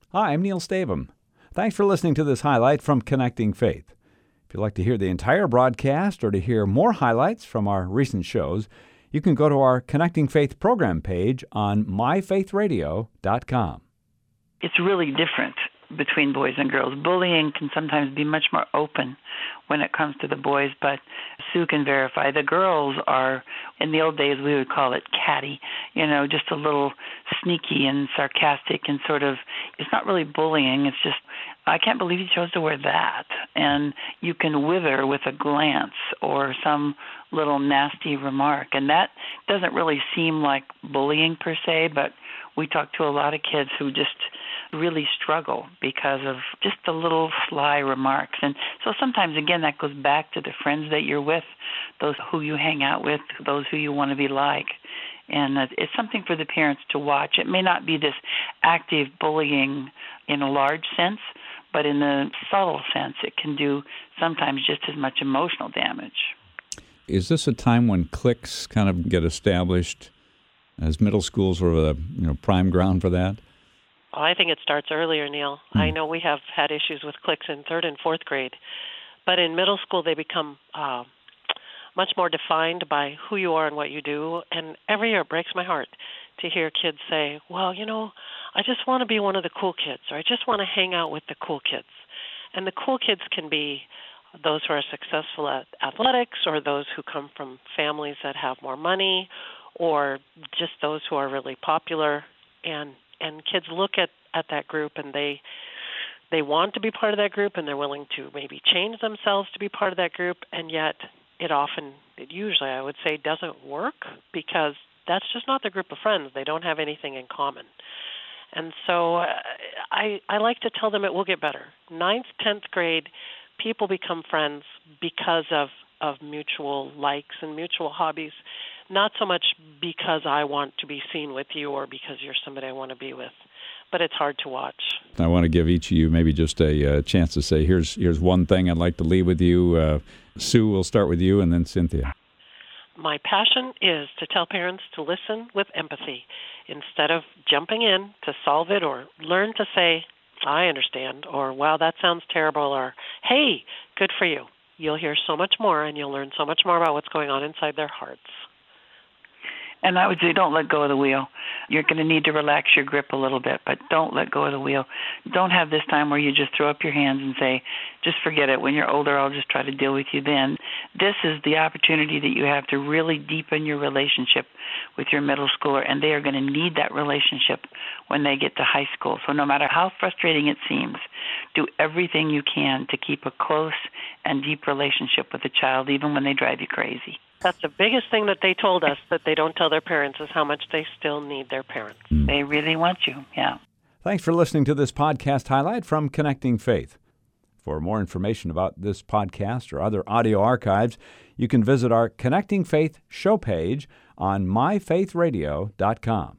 Hi, I'm Neil Stavum. Thanks for listening to this highlight from Connecting Faith. If you'd like to hear the entire broadcast or to hear more highlights from our recent shows, you can go to our Connecting Faith program page on myfaithradio.com. It's really different between boys and girls. Bullying can sometimes be much more open when it comes to the boys, but Sue can verify the girls are, in the old days we would call it catty, just a little sneaky and sarcastic and sort of, it's not really bullying, it's just, I can't believe you chose to wear that. And you can wither with a glance or some little nasty remark. And that doesn't really seem like bullying per se, but we talk to a lot of kids who just really struggle because of just the little sly remarks. And so sometimes, again, that goes back to the friends that you're with, those who you hang out with, those who you want to be like. And it's something for the parents to watch. It may not be this active bullying in a large sense, but in a subtle sense, it can do sometimes just as much emotional damage. Is this a time when cliques kind of get established as middle schools sort of a prime ground for that? Oh, I think it starts earlier, Neil. I know we have had issues with cliques in 3rd and 4th grade, but in middle school they become much more defined by who you are and what you do. And every year it breaks my heart to hear kids say, well, I just want to be one of the cool kids, or I just want to hang out with the cool kids. And the cool kids can be those who are successful at athletics, or those who come from families that have more money, or just those who are really popular. And kids look at that group and they want to be part of that group, and they're willing to maybe change themselves to be part of that group, and yet it usually, I would say, doesn't work because that's just not their group of friends. They don't have anything in common. And so I like to tell them it will get better. 9th, 10th grade, people become friends because of mutual likes and mutual hobbies, not so much because I want to be seen with you or because you're somebody I want to be with. But it's hard to watch. I want to give each of you maybe just a chance to say, here's one thing I'd like to leave with you. Sue, we'll start with you, and then Cynthia. My passion is to tell parents to listen with empathy instead of jumping in to solve it, or learn to say, I understand, or wow, that sounds terrible, or hey, good for you. You'll hear so much more, and you'll learn so much more about what's going on inside their hearts. And I would say don't let go of the wheel. You're going to need to relax your grip a little bit, but don't let go of the wheel. Don't have this time where you just throw up your hands and say, just forget it. When you're older, I'll just try to deal with you then. This is the opportunity that you have to really deepen your relationship with your middle schooler, and they are going to need that relationship when they get to high school. So no matter how frustrating it seems, do everything you can to keep a close and deep relationship with the child, even when they drive you crazy. That's the biggest thing that they told us that they don't tell their parents, is how much they still need their parents. They really want you, yeah. Thanks for listening to this podcast highlight from Connecting Faith. For more information about this podcast or other audio archives, you can visit our Connecting Faith show page on myfaithradio.com.